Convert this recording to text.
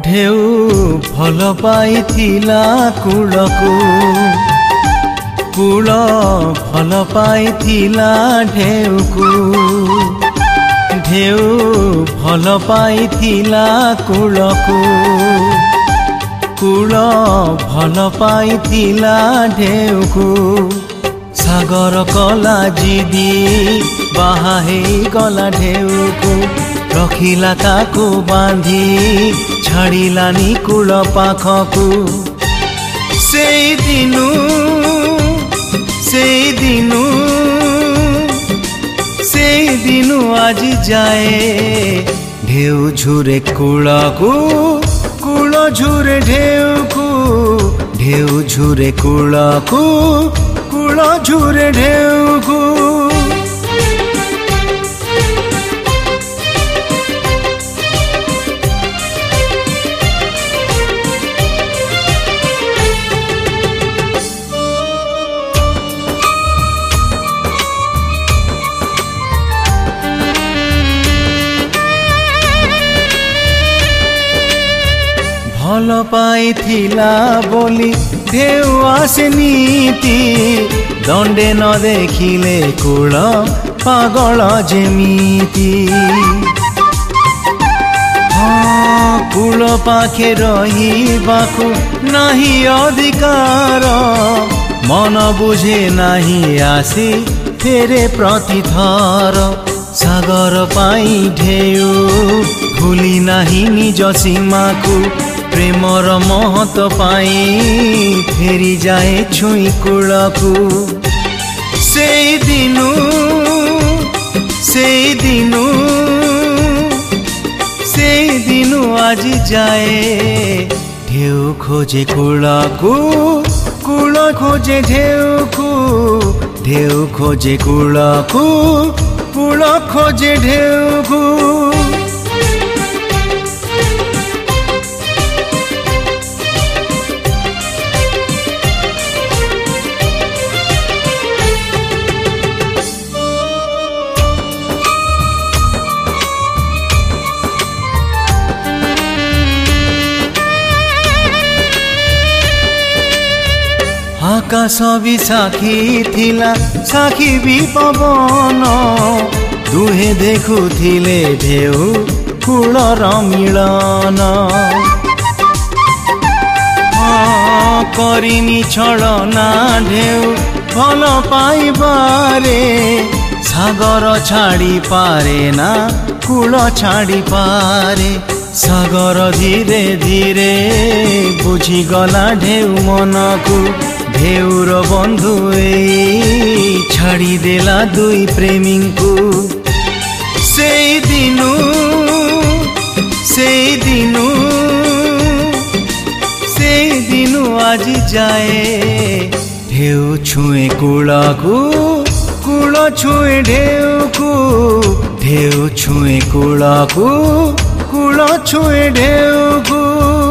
ढेउ भल पाइथिला कूलकू कूल भल पाइथिला ढेउकू ढेउ भल पाइथिला कूलकू कूल भल पाइथिला ढेउकू सागर कला जिदी बाहा हे गला ढेउकू रखिला ताकू बांधी छाड़िलानी कूल पाखकू से दिनु आज जाए ढेउ झुरे कूलकू कूल झुरे ढेउकू ढेउ झुरे कूलकू कूल झुरे ढेउकू भल पाइथिला बोली ढेउ आसे नीति दंडे न देखिले कूल पागल जेमिति हाँ कूल पाखे रहिबाकू नाही अधिकार मन बुझे नाही आसी फेरे प्रतिथर सागर पाई ढेउ भूली नाही निज सीमा को प्रेमर महत पाई फेरी जाए छुई कूलकू से दिनु आज जाए ढेउ खोजे कूलकू कूल खोजे ढेउकू ढेउ खोजे कूलकू कूल खोजे ढेउकू आकाश भी साखी थिला साखी भी पवन दुहे देखुथिले ढेउ कूलर मिलन करिनी छलना ढेउ भल पाइबारे सागर छाड़ी पारे ना कूल छाड़ी पारे सागर धीरे धीरे बुझीगला ढेउ मनकू ढेउर बंधु छाड़ी देला दुई प्रेमी को से दिनु आज जाए ढेउ छुए कूलकू कूल छुए ढेउकू ढेउ छुए कूलकू कूल छुए ढेउकू।